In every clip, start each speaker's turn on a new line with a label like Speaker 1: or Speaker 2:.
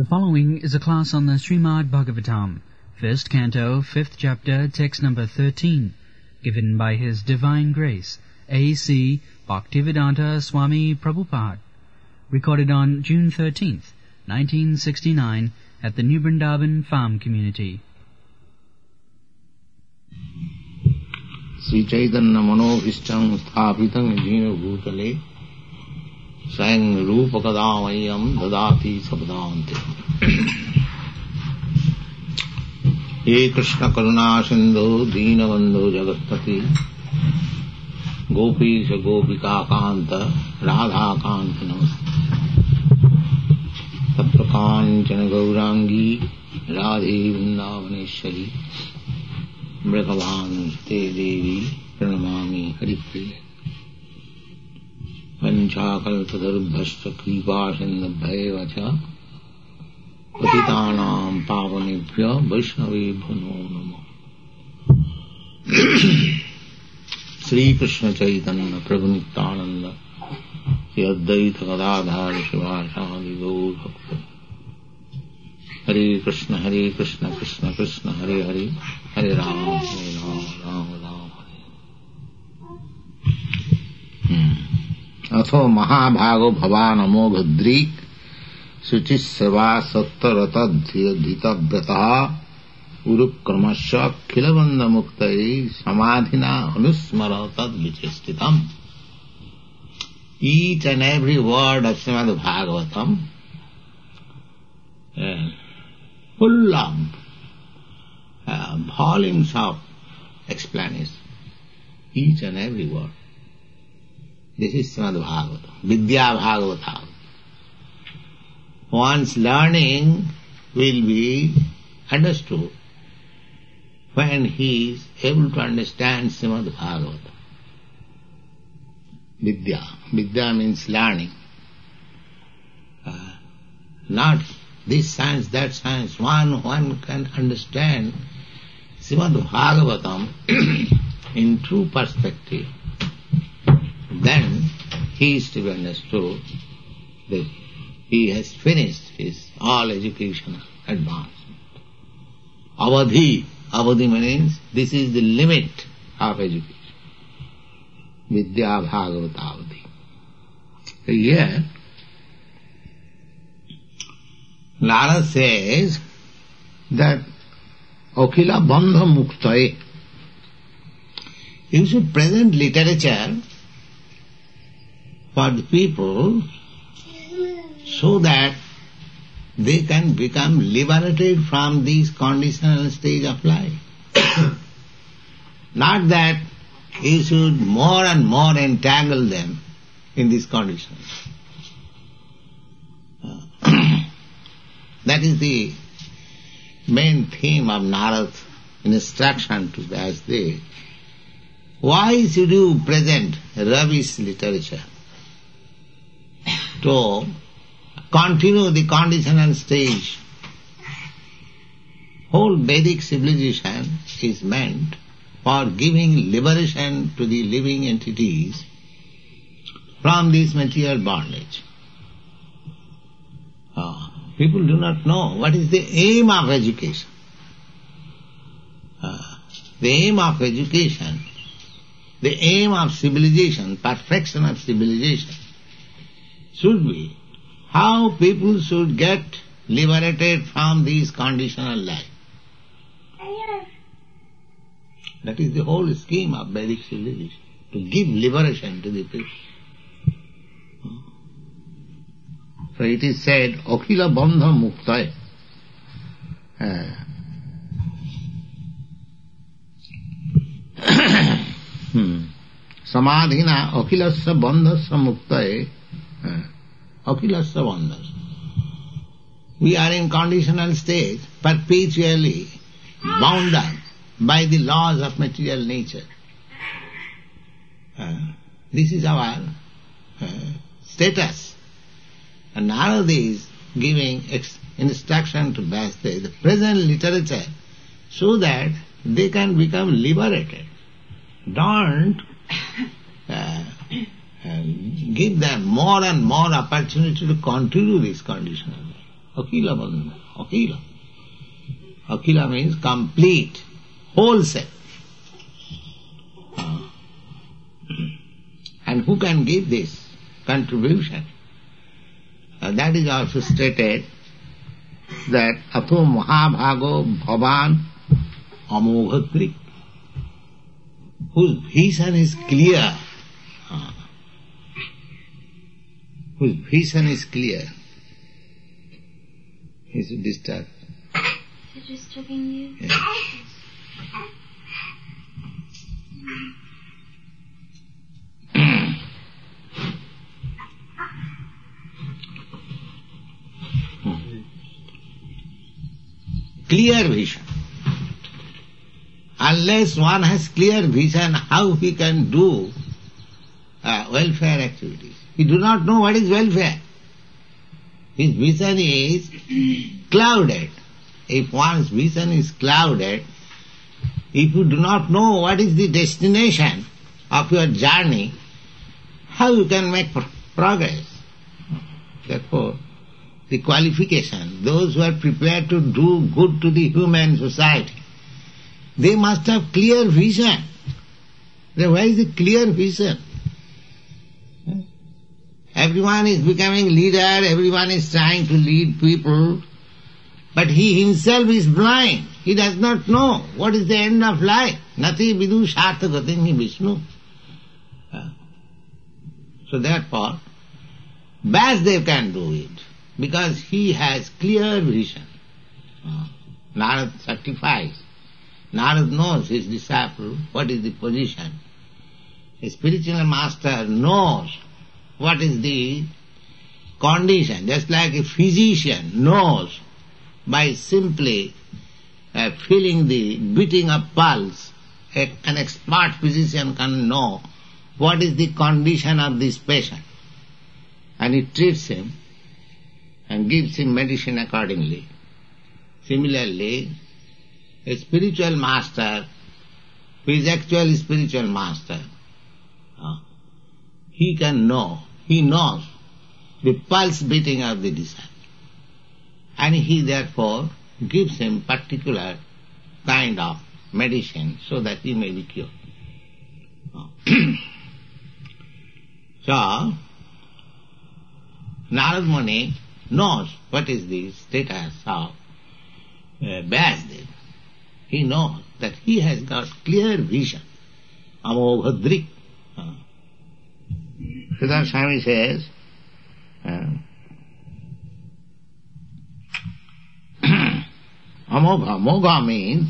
Speaker 1: The following is a class on the Srimad Bhagavatam, first canto, fifth chapter, text number 13, given by His Divine Grace, A.C. Bhaktivedanta Swami Prabhupada, recorded on June 13th, 1969, at the New Vrindavan Farm Community.
Speaker 2: Sri Chaitanya Manobhishtam Sthapitam Jina Bhutale Swayam Rupa Kadamayam Dadati Sabdante Ye Krishna Karuna Sindhu Dina Bandhu Jagatpati Gopisha Gopika Kanta Radha Kanta Namaste Tatra Kanchana Gaurangi Radhe Vrindavaneshwari Brakavan Te Devi Pranamami Haripriya Vanchakalpadarbhascha Kripasindabhaivacha Patitanam Pavanebhya Vaishnavebhyo Namo Sri Krishna Chaitanya Prabhu Nityananda Sri Advaita Gadadhar Shivasadi Gaur Bhakta Hare Krishna Krishna Krishna Hare Hare Hare Rama Rama Rama Atho Mahabhago Bhavanamo Bhadrik Suchisava Sattaratadhitabrataha Urukramasya Khilabanda Muktai Samadhina Anusmaratad Vichestitam. Each and every word of Srimad Bhagavatam full of volumes of explanation. Each and every word. This is Srimad Bhagavatam, Vidya Bhagavatam. One's learning will be understood when he is able to understand Srimad Bhagavatam. Vidya. Vidya means learning. Not this science, that science. One can understand Srimad Bhagavatam in true perspective. Then he is to be understood that he has finished his all educational advancement. Avadhi. Avadhi means this is the limit of education. Vidya Bhagavata Avadhi. So here, Narada says that Akhila Bandha Muktaye, you should present literature for the people so that they can become liberated from this conditional stage of life. Not that you should more and more entangle them in this condition. That is the main theme of Narada's instruction to Vyasdev. Why should you present rubbish literature? To continue the conditional stage. Whole Vedic civilization is meant for giving liberation to the living entities from this material bondage. People do not know what is the aim of education. The aim of education, the aim of civilization, perfection of civilization, should be how people should get liberated from this conditional life. That is the whole scheme of Vedic civilization, to give liberation to the people. So it is said, Akhila Bandha Muktaya. Samadhina Akhilasya Bandhasya Muktaya. Akhilasya Bandhasya. We are in conditional state, perpetually bound up by the laws of material nature. This is our status. And Narada is giving instruction to Vyasdev, the present literature, so that they can become liberated. Don't give them more and more opportunity to continue this conditional life. Akila bandha. Akila. Akila means complete, wholesale. And who can give this contribution? That is also stated that Atho Mahabhago Bhavan Amoghatrik, whose vision is clear. Whose vision is clear. Is it disturbed?
Speaker 3: It's disturbing you?
Speaker 2: Yes. Clear vision. Unless one has clear vision, how he can do welfare activities? He do not know what is welfare. His vision is clouded. If one's vision is clouded, if you do not know what is the destination of your journey, how you can make progress? Therefore, the qualification, those who are prepared to do good to the human society, they must have clear vision. Then where is the clear vision? Everyone is becoming leader, everyone is trying to lead people, but he himself is blind. He does not know what is the end of life. Nati vidu shartha gatinhi Vishnu. So therefore, Vasudev can do it, because he has clear vision. Narad certifies. Narad knows his disciple what is the position. A spiritual master knows what is the condition, just like a physician knows by simply feeling the beating of pulse. An expert physician can know what is the condition of this patient, and he treats him and gives him medicine accordingly. Similarly, a spiritual master, who is actually spiritual master, he can know, he knows the pulse beating of the disciple, and he therefore gives him particular kind of medicine so that he may be cured. So, Narad Muni knows what is the status of Vasudev. He knows that he has got clear vision. Amoghadrik. Siddhar Swami says, Amogha. Mogha means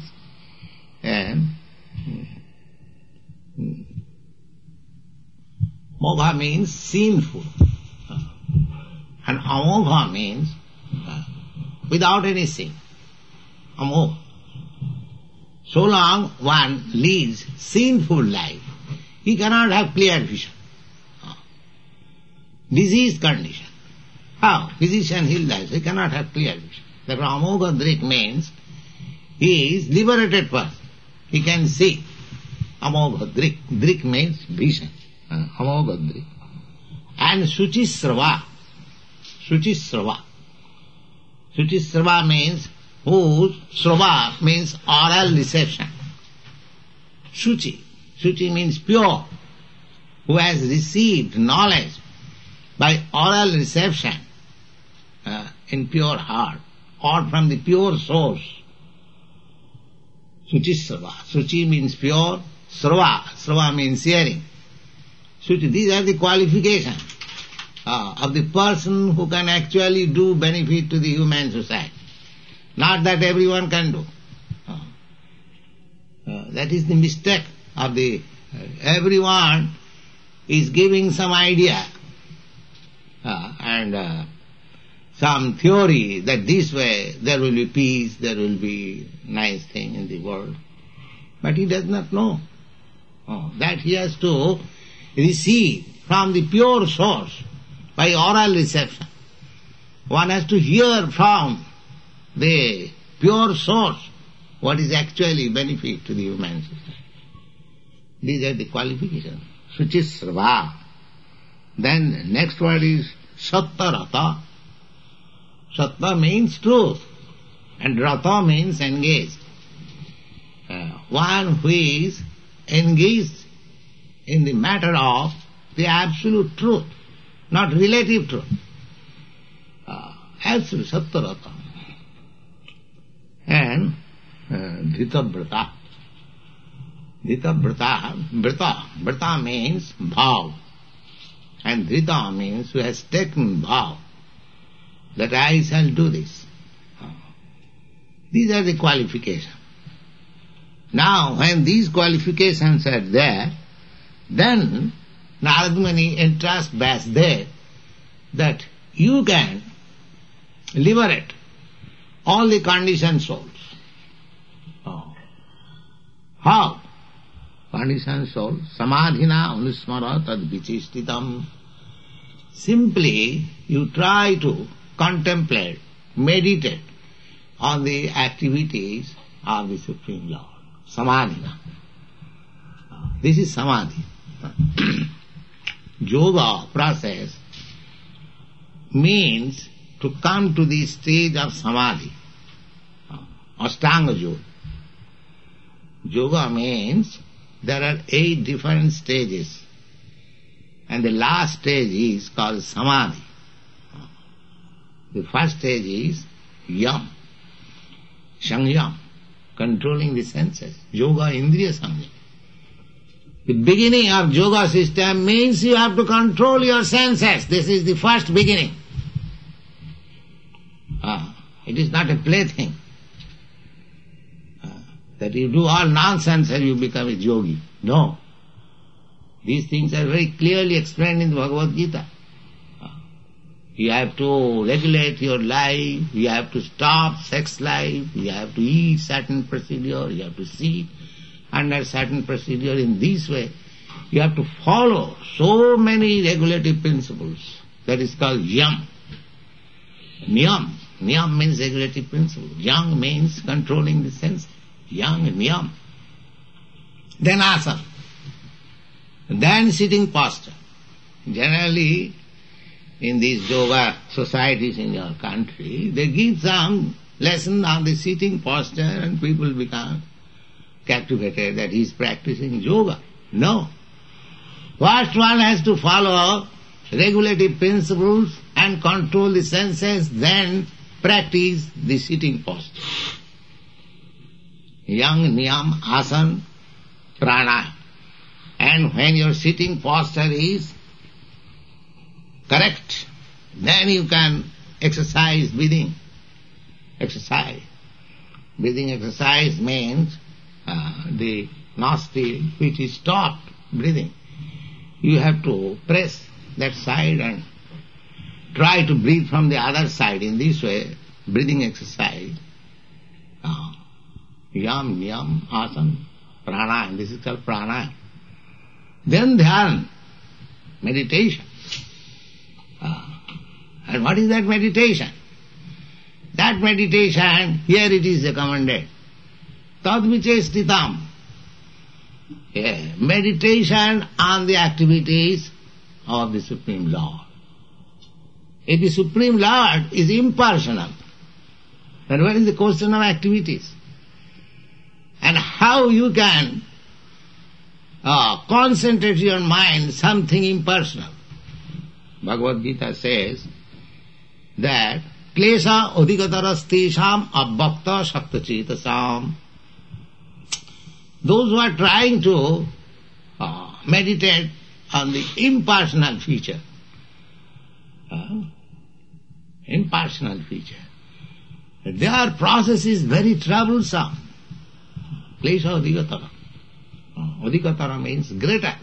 Speaker 2: Mogha means sinful. And amogha means without any sin. Amogha. So long one leads sinful life, he cannot have clear vision. Disease condition. How? Physician heals life, he cannot have clear vision. Therefore amogha drik means he is liberated person. He can see. Amogha drik. Drik means vision. Amogha drik. And Suchisrava. Suchisrava. Suchisrava means whose srava means oral reception. Suchi. Suchi means pure. Who has received knowledge by oral reception in pure heart or from the pure source. Suchisrava. Suchi means pure. Srava. Srava means hearing. Suchi. These are the qualifications of the person who can actually do benefit to the human society. Not that everyone can do. That is the mistake of the... everyone is giving some idea and some theory that this way there will be peace, there will be nice thing in the world. But he does not know that he has to receive from the pure source by oral reception. One has to hear from the pure source what is actually benefit to the human society. These are the qualifications. Suchisrava. Then next word is Sattarata. Sattva means truth, and rata means engaged. One who is engaged in the matter of the absolute truth, not relative truth. Absolute Sattarata. And Dhitavrata. Vrata means vow. And Dhrita means who has taken vow that I shall do this. These are the qualifications. Now, when these qualifications are there, then Narada Muni entrusts Vyasdeva that you can liberate all the conditioned souls. How? Conditioned soul, samadhina anusmara tad vichistitam. Simply you try to contemplate, meditate on the activities of the Supreme Lord. Samadhina. This is samadhi. Yoga process means to come to the stage of samadhi. Ashtanga yoga. Yoga means there are 8 different stages, and the last stage is called samadhi. The first stage is yam, sangyam, controlling the senses. Yoga indriya sangyam. The beginning of yoga system means you have to control your senses. This is the first beginning. It is not a plaything. That you do all nonsense and you become a yogi. No. These things are very clearly explained in the Bhagavad Gita. You have to regulate your life, you have to stop sex life, you have to eat certain procedure, you have to sit under certain procedure in this way. You have to follow so many regulative principles. That is called yam. Niyam. Niyam means regulative principle. Yang means controlling the senses. Yang, niyam. Then asana. Then sitting posture. Generally, in these yoga societies in your country, they give some lesson on the sitting posture and people become captivated that he is practicing yoga. No. First one has to follow regulative principles and control the senses, then practice the sitting posture. Yang, niyam, asana, pranayama. And when your sitting posture is correct, then you can exercise breathing. Exercise. Breathing exercise means the nostril which is stopped breathing. You have to press that side and try to breathe from the other side. In this way, breathing exercise. Yam, niyam, asana, pranayama. This is called pranayama. Then dhyan, meditation. And what is that meditation? That meditation, here it is recommended. Tad vichestitam. Meditation on the activities of the Supreme Lord. If the Supreme Lord is impersonal, then what is the question of activities? And how you can concentrate your mind something impersonal. Bhagavad Gita says that klesha adhikatarastesham abbakta shaktachetasam. Those who are trying to meditate on the impersonal feature, their process is very troublesome. Klesha adhikatara. Adhikatara means greater.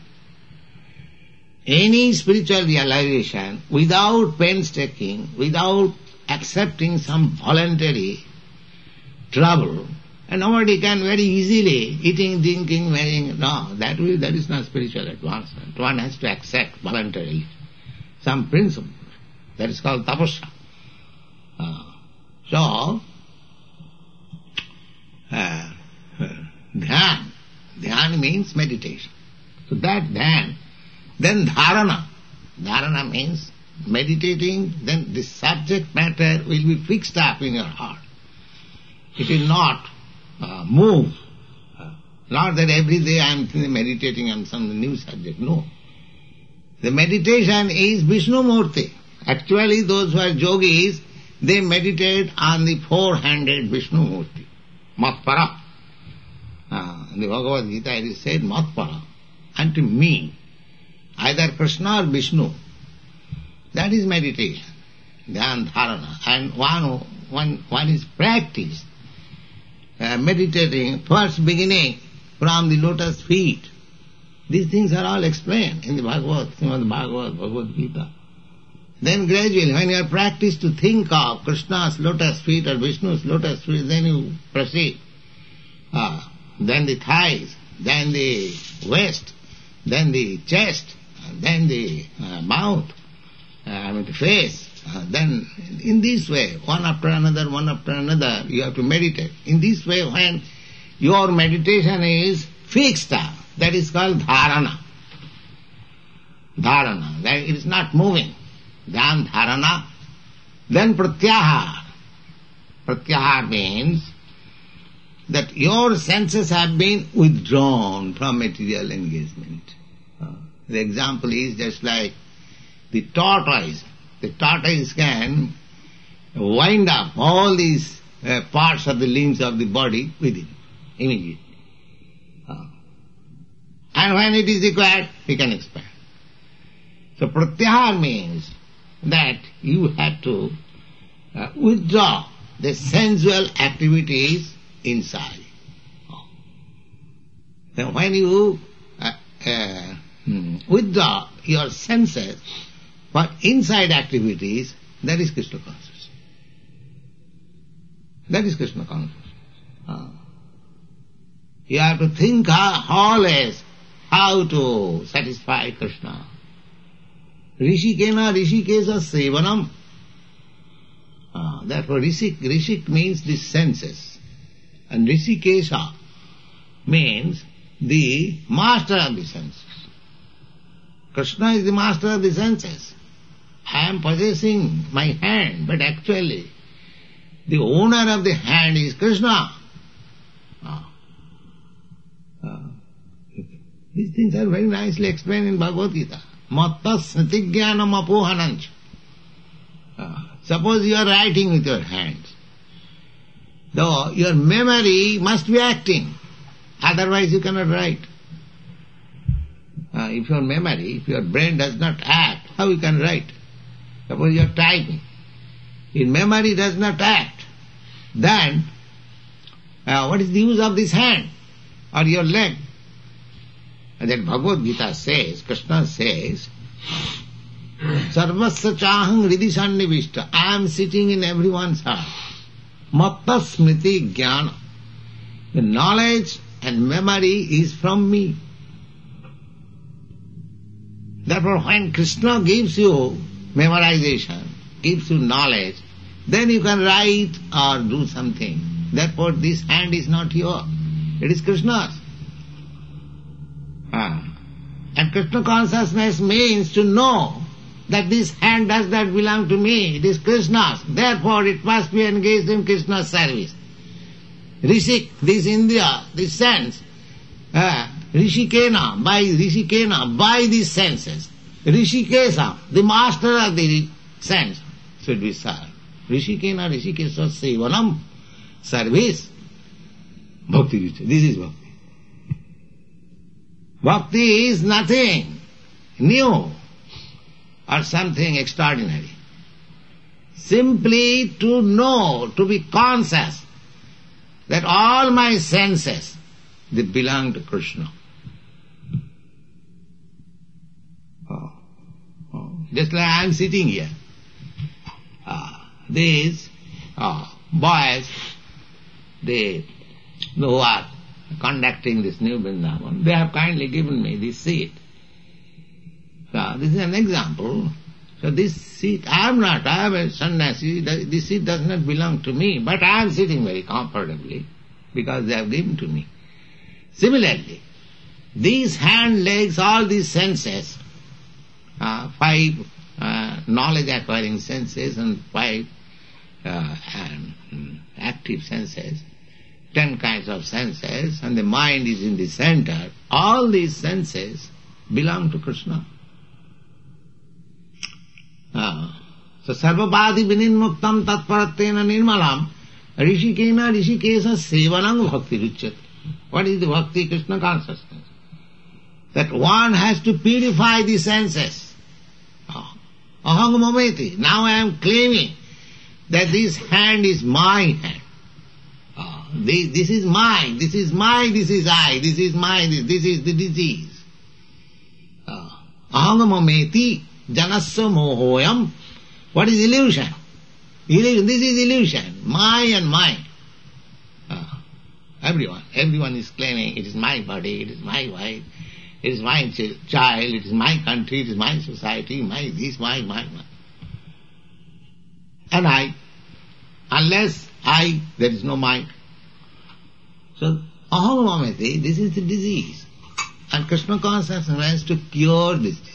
Speaker 2: Any spiritual realization without painstaking, without accepting some voluntary trouble, and nobody can very easily, eating, drinking, wearing, no, that is not spiritual advancement. One has to accept voluntarily some principle. That is called tapasya. Dhyan. Dhyan means meditation. So that dhyan. Then dharana. Dharana means meditating, then the subject matter will be fixed up in your heart. It will not move. Not that every day I am meditating on some new subject. No. The meditation is Vishnu Murti. Actually, those who are yogis, they meditate on the four-handed Vishnu Murti. Matpara. In the Bhagavad Gita it is said, Matpara. Unto me. Either Krishna or Vishnu. That is meditation. Dhyan dharana. And one is practiced. Meditating, first beginning from the lotus feet. These things are all explained in the Bhagavad Gita. Then gradually, when you are practiced to think of Krishna's lotus feet or Vishnu's lotus feet, then you proceed. Then the thighs, then the waist, then the chest, then the mouth, the face. Then in this way, one after another, you have to meditate. In this way, when your meditation is fixed up, that is called dharana. Dharana, that it is not moving. Dhyan dharana. Then pratyahar. Pratyahar means that your senses have been withdrawn from material engagement. The example is just like the tortoise. The tortoise can wind up all these parts of the limbs of the body within, immediately. And when it is required, he can expand. So pratyahar means that you have to withdraw the sensual activities inside. Then when you withdraw your senses for inside activities, that is Krishna consciousness. That is Krishna consciousness. You have to think always how to satisfy Krishna. Rishikena Rishikesa Sevanam. Therefore Rishik means the senses. And Rishikesa means the master of the senses. Krishna is the master of the senses. I am possessing my hand, but actually the owner of the hand is Krishna. These things are very nicely explained in Bhagavad Gita. Matta smritigyanam apohananch. Suppose you are writing with your hands. Though your memory must be acting, otherwise you cannot write. If your brain does not act, how you can write? Suppose you are typing. If memory does not act, then what is the use of this hand or your leg? And then Bhagavad Gita says, Krishna says, Sarvasya chahang hridisannivishta. I am sitting in everyone's heart. Matta smriti jnana. The knowledge and memory is from me. Therefore, when Krishna gives you memorization, gives you knowledge, then you can write or do something. Therefore, this hand is not yours. It is Krishna's. And Krishna consciousness means to know that this hand does not belong to me, it is Krishna's. Therefore, it must be engaged in Krishna's service. Rishik, this Indriya, this sense, Rishikena, by these senses. Rishikesa, the master of the sense, should be served. Rishikena, Rishikesa, Sevanam, service. Bhakti, this is bhakti. Bhakti is nothing new or something extraordinary. Simply to know, to be conscious that all my senses, they belong to Krishna. Just like I am sitting here. These boys, they who are conducting this new Vrindavan, they have kindly given me this seat. So this is an example. So this seat, I am a sannyasi, this seat does not belong to me, but I am sitting very comfortably because they have given to me. Similarly, these hand, legs, all these senses, 5 knowledge-acquiring senses and 5 active senses, 10 kinds of senses, and the mind is in the center. All these senses belong to Krishna. So sarvapadi vininmuktam tatparatena nirmalam rishikena rishikesa sevanam bhakti ruchyate. What is the bhakti? Krishna consciousness. That one has to purify the senses. Aham mameti. Now I am claiming that this hand is my hand. This is mine, this is mine, this is I, this is mine, this is the disease. Aham mameti janasya mohoyam. What is illusion? Illusion. This is illusion. My and mine. Everyone is claiming it is my body, it is my wife, it is my child, it is my country, it is my society, my this, my. And I. Unless I, there is no mind. So, aham mameti, this is the disease. And Krishna consciousness wants to cure this disease.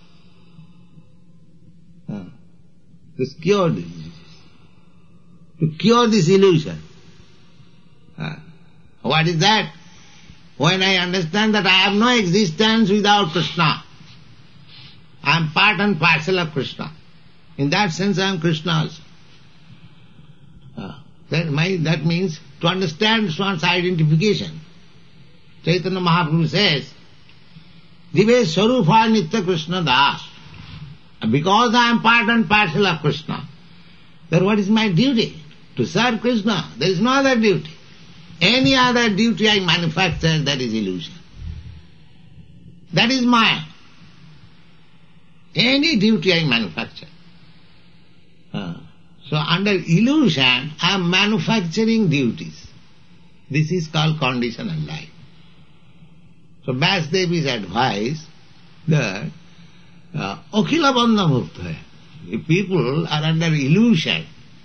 Speaker 2: To cure this disease. To cure this illusion. What is that? When I understand that I have no existence without Krishna. I am part and parcel of Krishna. In that sense I am Krishna also. That means to understand one's identification. Chaitanya Mahaprabhu says, Dive Swarupa Nitya Krishna Das. Because I am part and parcel of Krishna, then what is my duty? To serve Krishna. There is no other duty. Any other duty I manufacture, that is illusion. That is Maya. Any duty I manufacture. So under illusion, I am manufacturing duties. This is called conditional life. So Vasudeva's advice that Akhila Bandha Mukta. If people are under illusion,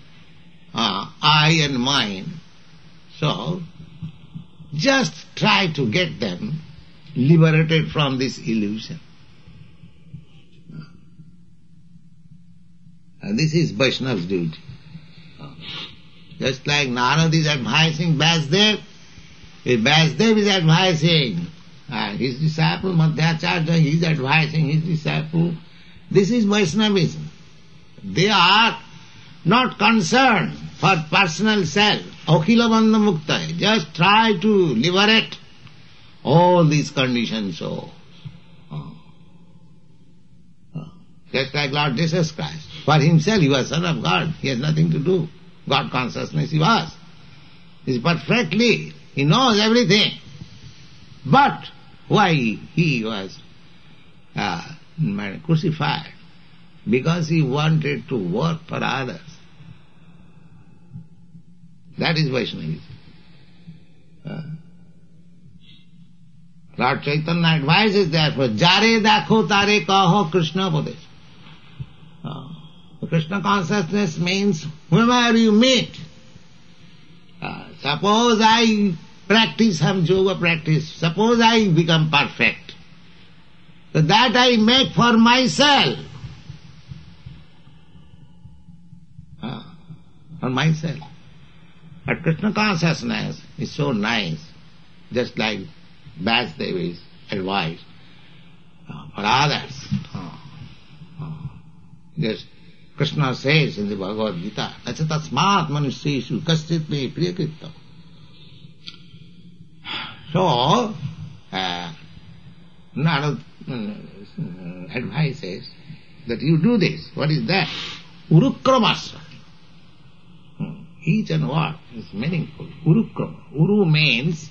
Speaker 2: I and mine, so just try to get them liberated from this illusion. And this is Vaishnava's duty. Just like Narad is advising Vasudev, if Vasudev is advising his disciple Madhyacharya, he is advising his disciple. This is Vaishnavism. They are not concerned for personal self. Akhila Bandha Mukta. Just try to liberate all these conditions. Just like Lord Jesus Christ. For himself he was Son of God. He has nothing to do. God consciousness he was. He is perfectly. He knows everything. But why he was crucified? Because he wanted to work for others. That is Vaishnavism. Lord Chaitanya advises therefore, Jare dakho tare kaho Krishna Padesh. Krishna consciousness means whoever you meet. Suppose I practice some yoga practice, suppose I become perfect. So that I make for myself. For myself. But Krishna consciousness is so nice, just like Vasudeva's advice for others. Just Krishna says in the Bhagavad Gita, Nacha tasmat manusyeshu kaschit me priyakrittam. So, Narad advises that you do this. What is that? Urukramasya. Each and word is meaningful. Urukrama. Uru means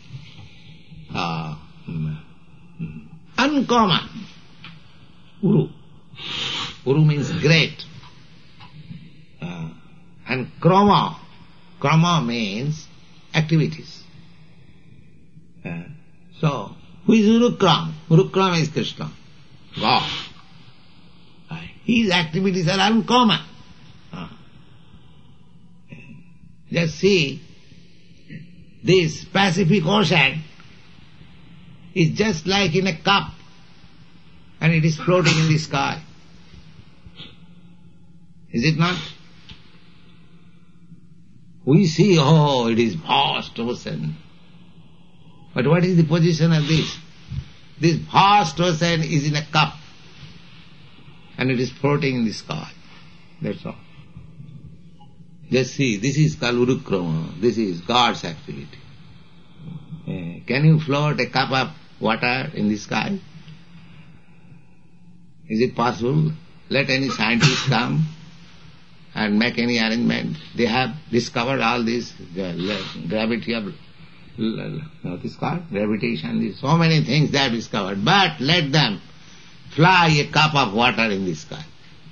Speaker 2: uncommon. Uru. Uru means great. And krama. Krama means activities. So, who is Urukram? Urukram is Krishna, God. His activities are uncommon. Just see, this Pacific Ocean is just like in a cup and it is floating in the sky. Is it not? We see, oh, it is vast ocean. But what is the position of this? This vast ocean is in a cup and it is floating in the sky. That's all. Just see, this is called Urukrama. This is God's activity. Can you float a cup of water in the sky? Is it possible? Let any scientist come and make any arrangement. They have discovered all this gravity of, what is called? Gravitation, so many things they have discovered. But let them fly a cup of water in the sky.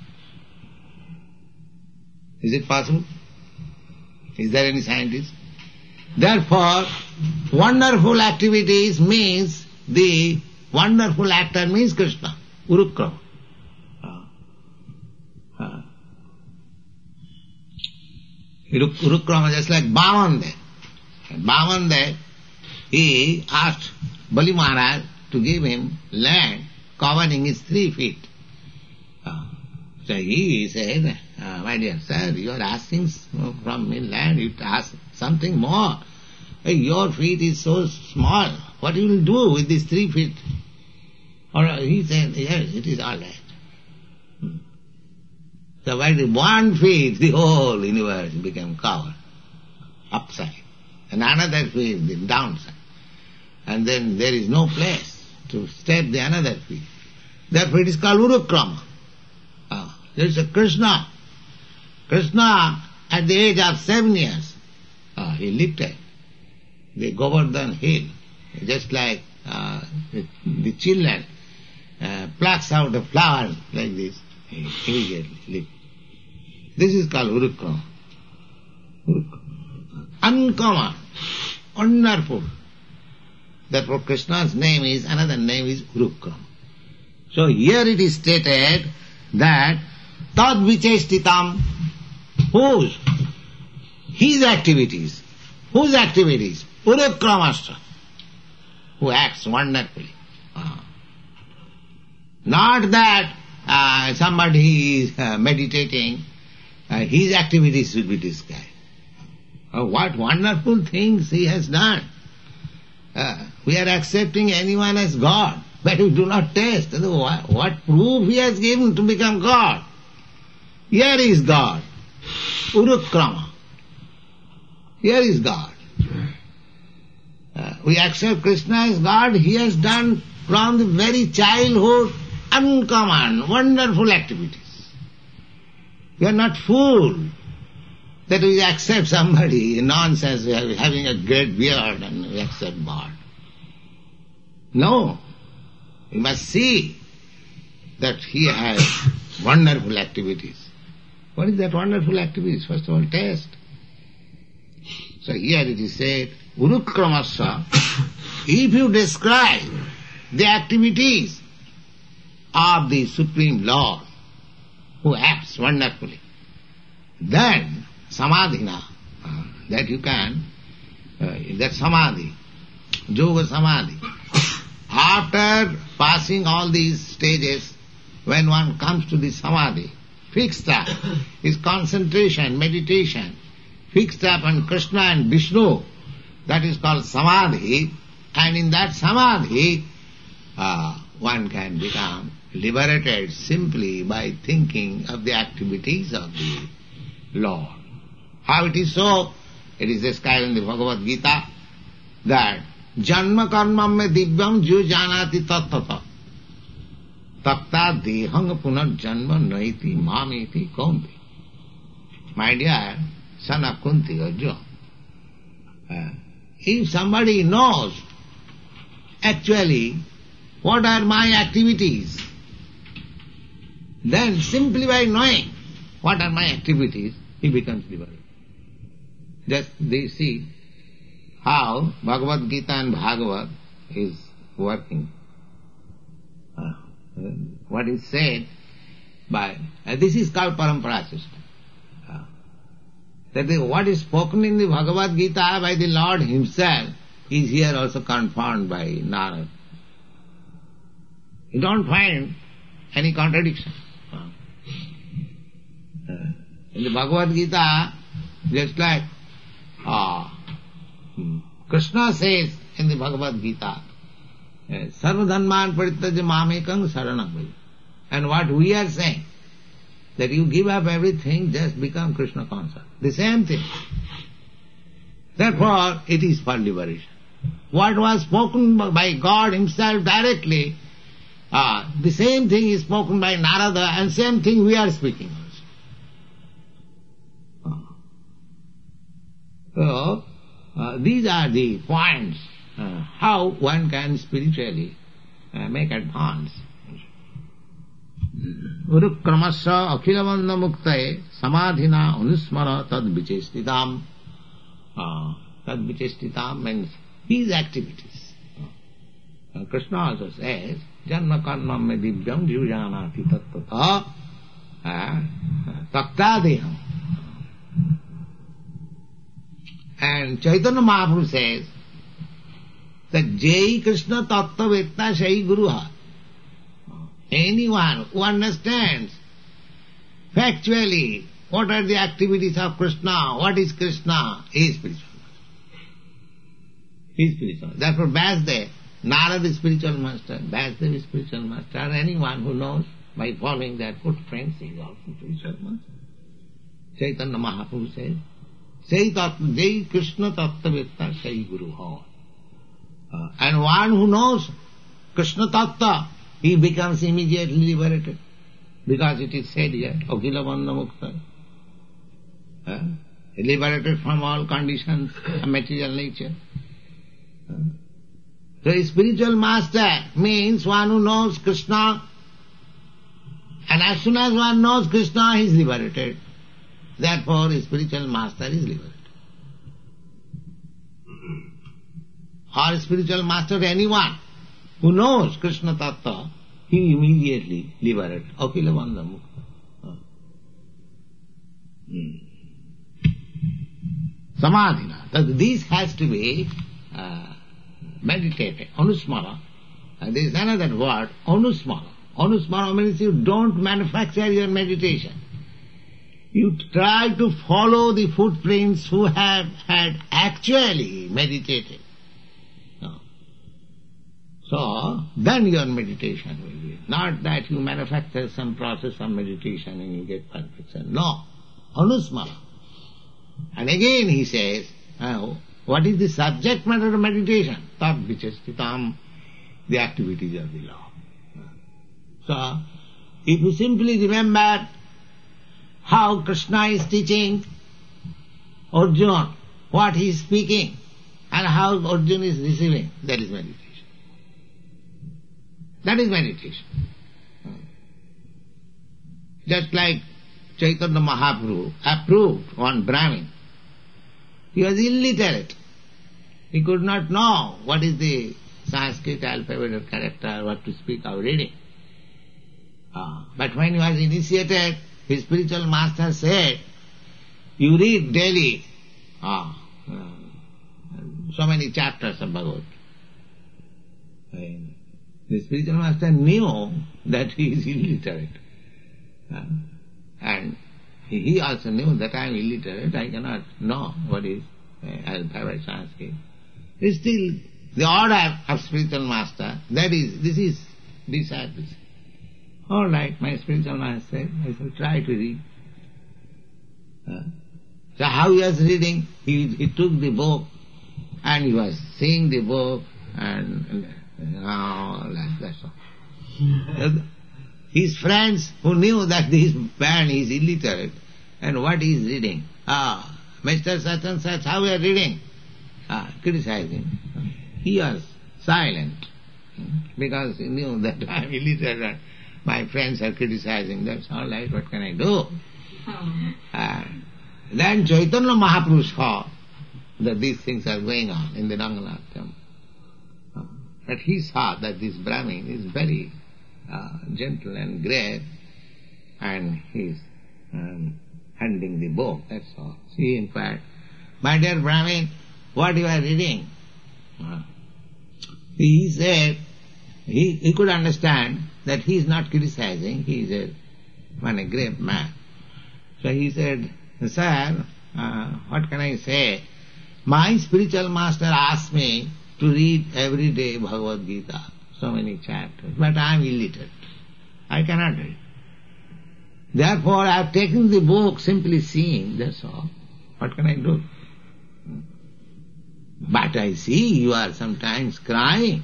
Speaker 2: Is it possible? Is there any scientist? Therefore, wonderful activities means the wonderful actor means Krishna, Urukrama. Urukrama, just like Bhavande. Bhavande, he asked Bali Maharaj to give him land covering his 3 feet. So he said, my dear sir, you are asking from me land, you ask something more. Your feet is so small, what you will do with these 3 feet? Or he said, yes, it is all right. So by the 1 feet, the whole universe became covered, upside, and another feet, the downside. And then there is no place to step the another feet. Therefore it is called Urukrama. There is a Krishna. Krishna, at the age of 7 years, he lifted the Govardhan hill, just like the children plucks out a flower like this, he immediately lifted. This is called Urukrama. Uncommon, wonderful. Therefore Krishna's name is, another name is Urukrama. So here it is stated that tad vichestitam, whose? His activities. Whose activities? Urukramascha, who acts wonderfully. Not that somebody is meditating, his activities should be described. What wonderful things he has done. We are accepting anyone as God, but we do not taste. What proof he has given to become God? Here is God. Urukrama. Here is God. We accept Krishna as God. He has done from the very childhood uncommon, wonderful activities. We are not fooled that we accept somebody, nonsense, having a great beard and we accept God. No. We must see that he has wonderful activities. What is that wonderful activities? First of all, taste. So here it is said, Urukramasya, if you describe the activities of the Supreme Lord, who acts wonderfully, then samadhina, that you can, that samadhi, yoga samadhi. After passing all these stages, when one comes to the samadhi, fixed up, his concentration, meditation, fixed up on Krishna and Vishnu, that is called samadhi, and in that samadhi, one can become liberated simply by thinking of the activities of the Lord. How it is so? It is described in the Bhagavad Gita that Janma karmam me divyam ju janati tattata takta dehang punar janma naiti mameti kaunti. My dear son of Kunti, Arjuna, if somebody knows actually what are my activities, then simply by knowing what are my activities, he becomes liberated. Just they see how Bhagavad Gita and Bhagavad is working. What is said by, this is called parampara system. That what is spoken in the Bhagavad Gita by the Lord himself is here also confirmed by Narada. You don't find any contradiction. In the Bhagavad Gita, just like Krishna says in the Bhagavad Gita, Sarva dhamman parityaja mamekam saranam bhaja. And what we are saying, that you give up everything, just become Krishna conscious. The same thing. Therefore, it is for liberation. What was spoken by God Himself directly, the same thing is spoken by Narada, and same thing we are speaking also. So, these are the points, how one can spiritually make advance. Urukramasya akhilavanda muktaye samadhina anusmara tad vichestitam. Tad vichestitam means his activities. Krishna also says, janma karma me divyam jivajanati tattata taktadeham. And Chaitanya Mahaprabhu says that Jai Krishna tattva vetta shai guruha. Anyone who understands factually what are the activities of Krishna, what is Krishna, he is spiritual. He is spiritual. Therefore Vyasdev, Narada is spiritual master, Vyasdev is spiritual master, and anyone who knows by following their footprints is also spiritual master. Chaitanya Mahaprabhu says, Jai Krishna tattva vetta shai guruha. And one who knows Krishna tattva, he becomes immediately liberated. Because it is said here, Akhila Bandha Mukta. Liberated from all conditions of material nature. So a spiritual master means one who knows Krishna, and as soon as one knows Krishna, he is liberated. Therefore a spiritual master is liberated. Or a spiritual master, anyone who knows Krishna Tattva, he immediately liberated. Akhila Bandha Mukta. Samadhina. That this has to be meditated. Anusmara. There is another word, anusmara. Anusmara means you don't manufacture your meditation. You try to follow the footprints who have had actually meditated. So, then your meditation will be. Not that you manufacture some process of meditation and you get perfection. No. Anusmara. And again he says, what is the subject matter of meditation? Tad vichestitam, the activities of the law. So, if you simply remember how Krishna is teaching Arjuna, what he is speaking, and how Arjuna is receiving, that is meditation. That is meditation. Just like Chaitanya Mahaprabhu approved one Brahmin. He was illiterate. He could not know what is the Sanskrit alphabet or character, what to speak or reading. But when he was initiated, his spiritual master said, you read daily so many chapters of Bhagavad. The spiritual master knew that he is illiterate. And he also knew that I am illiterate, I cannot know what is alphabet Sanskrit. Still, the order of spiritual master, this is disciple. All right, my spiritual master said, I shall try to read. So how he was reading, he took the book and he was seeing the book and that's all. His friends who knew that this man is illiterate and what he is reading, Mr. Such and such, how you are reading? Criticizing. He was silent because he knew that I am illiterate. My friends are criticizing. That's all right, what can I do? Then Chaitanya Mahaprabhu saw that these things are going on in the Ranganatham. But he saw that this Brahmin is very gentle and grave, and he is handing the book, that's all. He inquired, my dear Brahmin, what you are reading? He said, he could understand that he is not criticizing, he is a grave man. So he said, Sir, what can I say? My spiritual master asked me to read every day Bhagavad Gita, so many chapters, but I am illiterate. I cannot read. Therefore I have taken the book simply seeing, that's all. What can I do? But I see you are sometimes crying.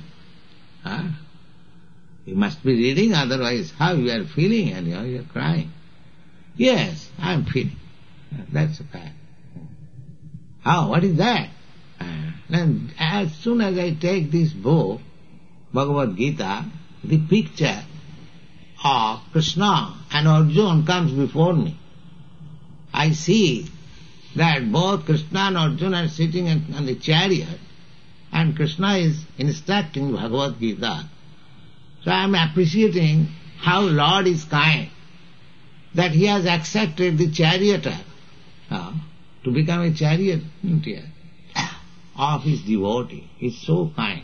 Speaker 2: You must be reading, otherwise how you are feeling and how you are crying. Yes, I am feeling. That's a fact. How? What is that? Then as soon as I take this book, Bhagavad Gita, the picture of Krishna and Arjuna comes before me. I see that both Krishna and Arjuna are sitting on the chariot, and Krishna is instructing Bhagavad Gita. So I am appreciating how Lord is kind, that he has accepted the charioteer to become a charioteer of his devotee. He is so kind.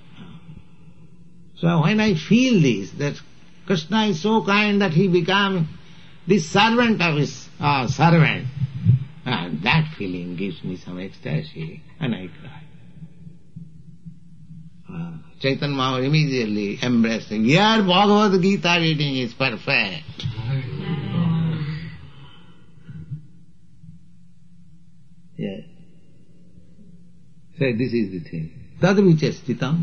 Speaker 2: So when I feel this, that Krishna is so kind that he became the servant of his servant, and that feeling gives me some ecstasy, and I cry. Chaitanya Mahaprabhu immediately embraced him. Your Bhagavad Gita reading is perfect. Yes. So this is the thing. Tad vichastitam.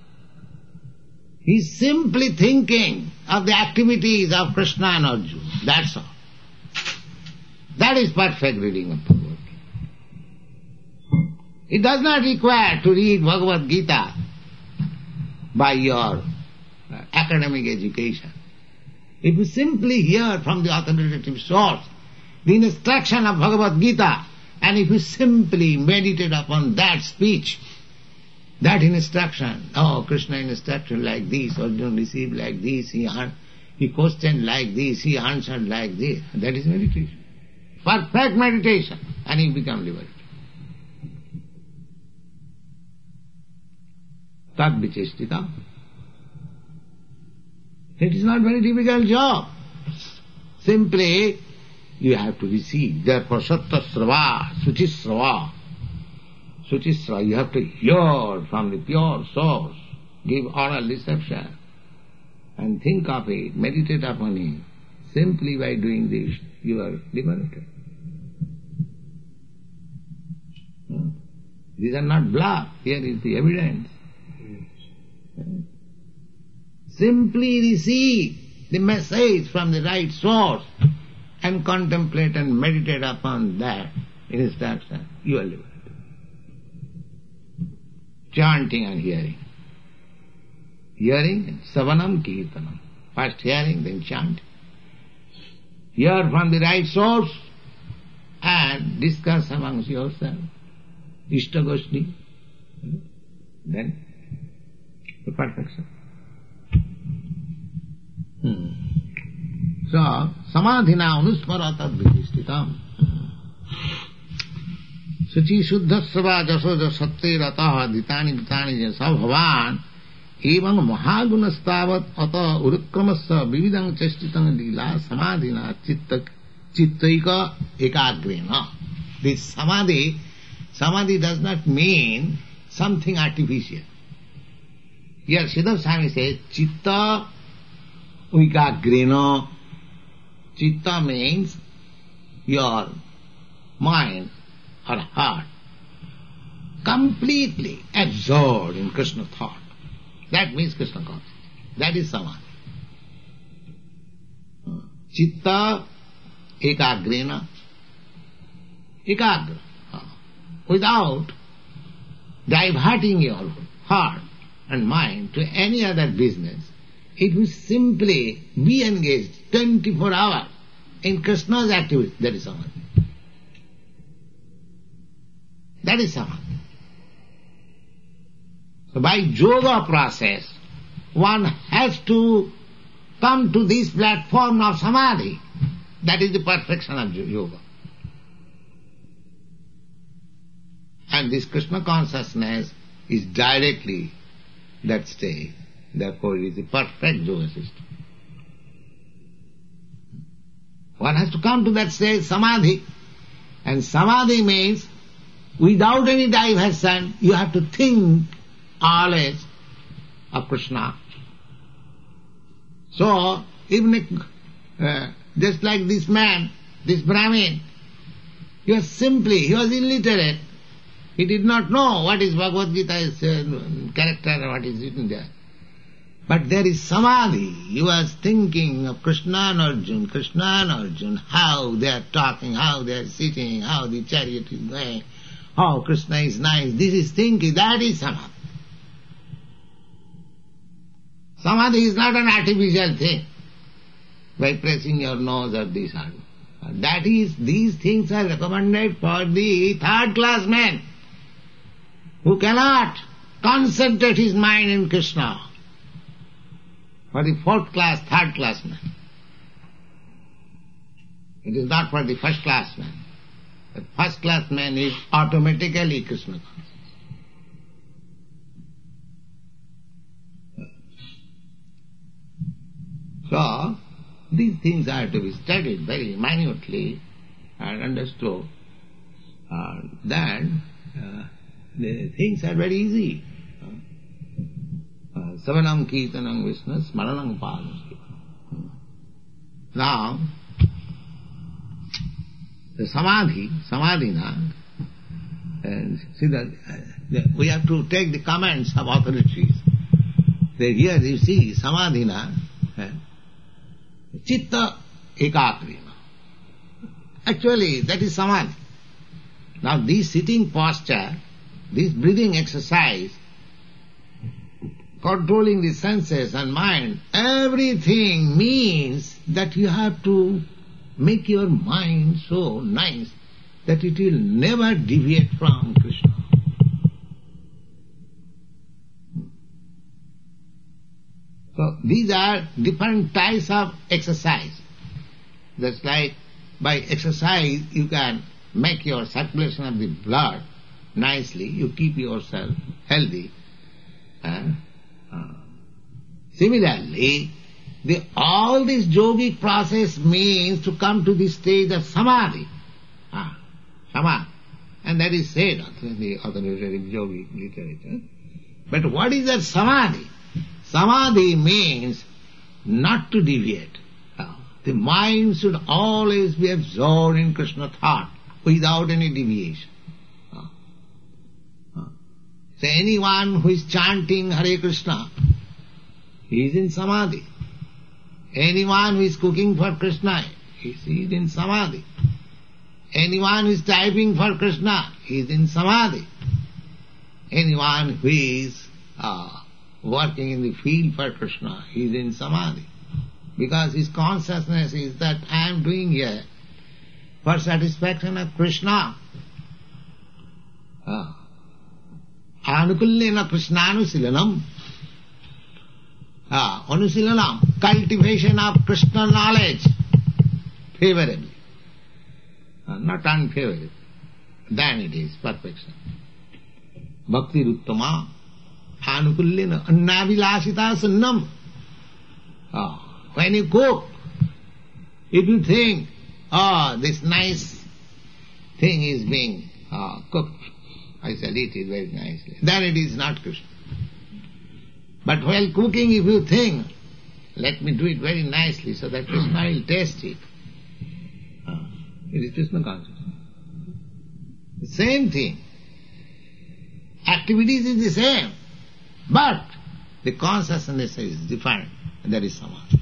Speaker 2: He is simply thinking of the activities of Krishna and Arjuna. That's all. That is perfect reading of Bhagavad Gita. It does not require to read Bhagavad Gita by your academic education. If you simply hear from the authoritative source the instruction of Bhagavad Gita, and if you simply meditate upon that speech, that instruction, Krishna instructed like this, Arjuna received like this, he questioned like this, he answered like this, that is meditation. Perfect meditation, and you become liberated. Tad vichestita. It is not very difficult job. Simply, you have to receive. Therefore, sattasrava, suchisrava. Suchisrava, you have to hear from the pure source. Give oral reception. And think of it, meditate upon it. Simply by doing this, you are liberated. These are not bluff. Here is the evidence. Simply receive the message from the right source and contemplate and meditate upon that instruction. You are liberated. Chanting and hearing. Hearing, savanam kirtanam. First hearing, then chanting. Hear from the right source and discuss amongst yourself. Ishtagoshni. Then the perfection. So, samadhina anusmarata vidhistitam. Suchi shuddhasava jasoja satte rataha ditani vitani jasa bhavan evam mahagunastavat ata urukramasya vividang chestitang lila samadhina chittaika ekagrena. This samadhi does not mean something artificial. Here Siddha Swami says, chitta ekagrena. Chitta means your mind or heart completely absorbed in Krishna thought. That means Krishna consciousness. That is samadhi. Chitta ekagrena. Ekagra. Without diverting your heart and mind to any other business, it will simply be engaged 24 hours in Krishna's activity. That is samadhi. That is samadhi. So by yoga process, one has to come to this platform of samadhi. That is the perfection of yoga. And this Krishna consciousness is directly that state. Therefore it is the perfect yoga system. One has to come to that stage, samadhi. And samadhi means, without any diversion, you have to think always of Krishna. So, even just like this man, this Brahmin, he was illiterate. He did not know what is Bhagavad Gita's character or what is written there. But there is samadhi. He was thinking of Krishna and Arjuna, how they are talking, how they are sitting, how the chariot is going, how Krishna is nice. This is thinking, that is samadhi. Samadhi is not an artificial thing, by pressing your nose or this or that. These things are recommended for the third-class man who cannot concentrate his mind in Krishna. For the fourth-class, third-class man. It is not for the first-class man. The first-class man is automatically Krishna conscious. So, these things are to be studied very minutely and understood. Then, the things are very easy. Savanam Kirtanam Vishnu Smaranam Padasi. Now, the Samadhina, see that we have to take the comments of authorities. Here you see Samadhina, Chitta Ekakrina. Actually, that is Samadhi. Now, this sitting posture, this breathing exercise, controlling the senses and mind, everything means that you have to make your mind so nice that it will never deviate from Krishna. So these are different types of exercise. That's like by exercise you can make your circulation of the blood nicely, you keep yourself healthy. Similarly, all this yogic process means to come to the stage of samadhi. Samadhi. And that is said in the authoritative yogic literature. But what is that samadhi? Samadhi means not to deviate. The mind should always be absorbed in Krishna thought without any deviation. So anyone who is chanting Hare Krishna, he is in samadhi. Anyone who is cooking for Krishna, he is in samadhi. Anyone who is typing for Krishna, he is in samadhi. Anyone who is working in the field for Krishna, he is in samadhi. Because his consciousness is that I am doing here for satisfaction of Krishna. Anukullena Krishnaanusilanam. Anusilanam, cultivation of Krishna knowledge, favorably. Not unfavorably. Then it is perfection. Bhakti Ruttama, Anukullena, Annavilasita Sunnam. When you cook, if you think, this nice thing is being cooked, I shall eat it very nicely, then it is not Krishna. But while cooking, if you think, let me do it very nicely so that Krishna will taste it, it is Krishna consciousness. The same thing. Activities is the same, but the consciousness is different, and that is samadhi.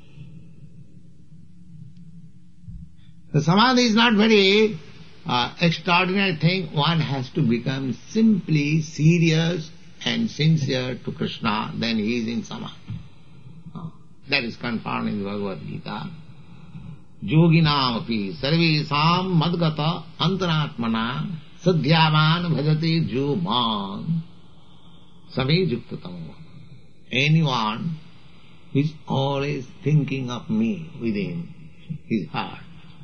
Speaker 2: The samadhi is not very extraordinary thing. One has to become simply serious and sincere to Krishna, then he is in samadhi. That is confirmed in the Bhagavad Gita. Yoginam api sarvesam madgata antaratmana sadhyavan bhajate jo man same yuktatamo. Anyone who is always thinking of me within his heart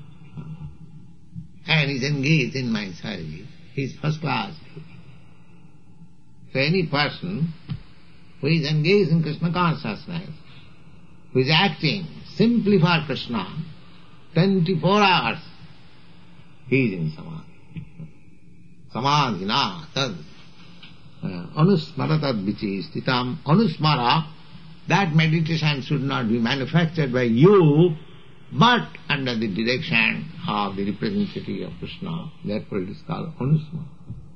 Speaker 2: and is engaged in my service, he is first class. So any person who is engaged in Krishna consciousness, who is acting simply for Krishna, 24 hours, he is in samadhi. Samadhina tad anusmara tad vichistitam. Anusmara, that meditation should not be manufactured by you, but under the direction of the representative of Krishna. Therefore it is called anusmara.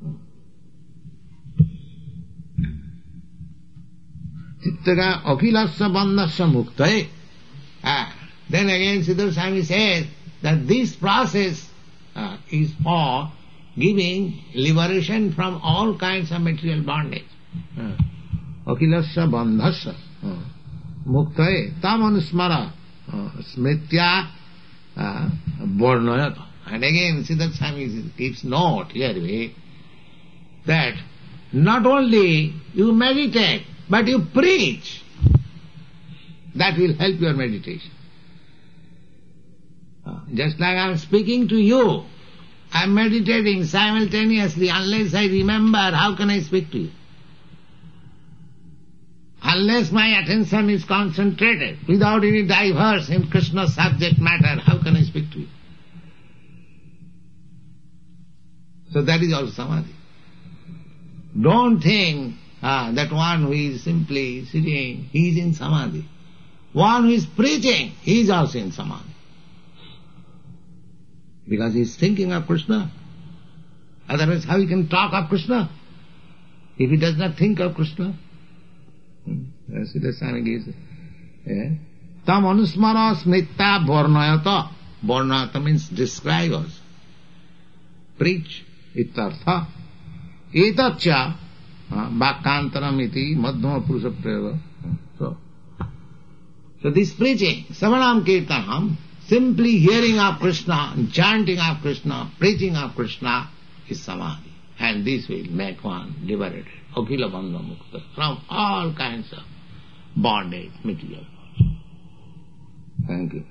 Speaker 2: Chittaga akilasya bandhasya muktaye. Then again Siddhar Swami says that this process is for giving liberation from all kinds of material bondage. Akilasya bandhasya muktaye tam anusmara smritya varnayata. And again Siddhar Swami keeps note here that not only you meditate, but you preach. That will help your meditation. Just like I am speaking to you, I am meditating simultaneously. Unless I remember, how can I speak to you? Unless my attention is concentrated, without any diverse in Krishna's subject matter, how can I speak to you? So that is also samadhi. Don't think that one who is simply sitting, he is in samadhi. One who is preaching, he is also in samadhi. Because he is thinking of Krishna. Otherwise how he can talk of Krishna if he does not think of Krishna? Siddhar Swami gives tam anusmara smritta varnayata. Varnayata means describe us. Preach. Itartha. Etatcha Bhakkantaram iti madhyama purusha prayoga. So this preaching, Savanam Kirtanam, simply hearing of Krishna, chanting of Krishna, preaching of Krishna is samadhi. And this will make one liberated, akila bandha mukta, from all kinds of bondage, material bondage. Thank you.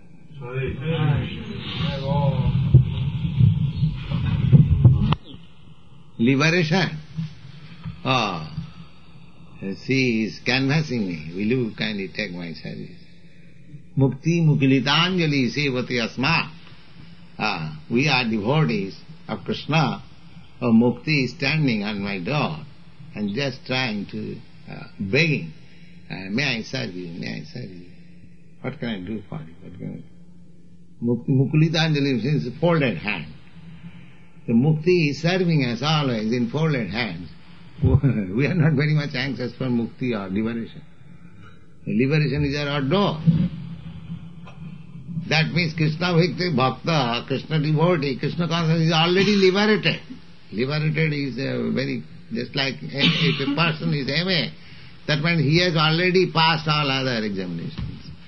Speaker 2: Liberation. She is canvassing me. Will you kindly take my service? Mukti mukilitanjali sevati asma. We are devotees of Krishna. Mukti is standing on my door and just trying to, begging, may I serve you, may I serve you. What can I do for you? What can I do? Mukilitanjali means folded hand. The mukti is serving us always in folded hands. We are not very much anxious for mukti or liberation. Liberation is at our door. That means Krishna Bhakta, Krishna devotee, Krishna consciousness is already liberated. Liberated is very, just like if a person is MA, that means he has already passed all other examinations.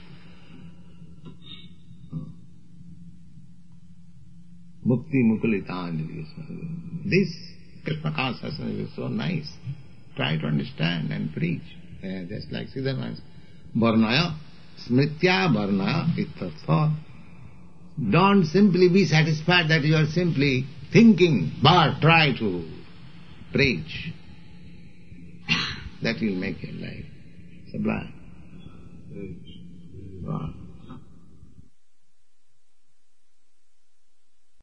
Speaker 2: Mukti Mukilitanjali. This Krishna consciousness is so nice. Try to understand and preach. Just like Siddhartha. Varnaya, smritya varnaya itatha. Don't simply be satisfied that you are simply thinking, but try to preach. That will make your life sublime.